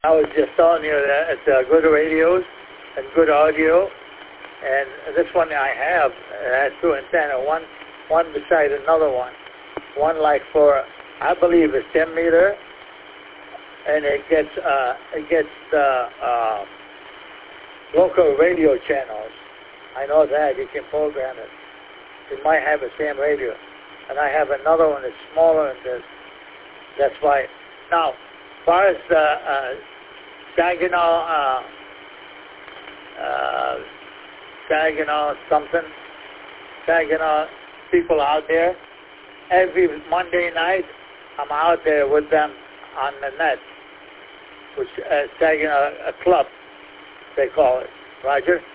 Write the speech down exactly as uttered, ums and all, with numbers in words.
I was just telling you that it's uh, good radios and good audio. And this one I have it has two antennas, one one beside another one. One like for, I believe, it's ten meter, and it gets uh, it gets the uh, local radio channels. I know that you can program it. It might have the same radio, and I have another one that's smaller than this. That's why. Now, as far as the uh, Saginaw, uh, uh, Saginaw something, Saginaw people out there, every Monday night I'm out there with them on the net, which uh, Saginaw a club they call it. Roger.